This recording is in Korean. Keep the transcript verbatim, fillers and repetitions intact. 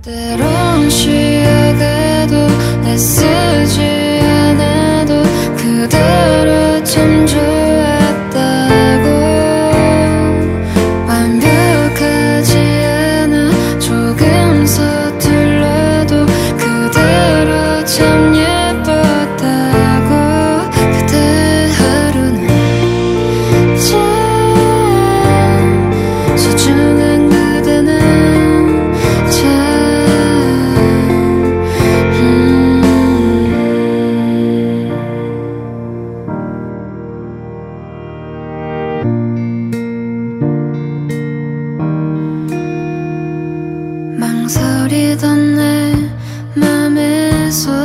때론 쉬어가도 애쓰지 않아도 그대로 참 좋았다고 완벽하지 않아 조금 서툴러도 그대로 참 예뻤다고 그때 하루는 참 소중한 그대는 참 음. 망설이던 내 맘에서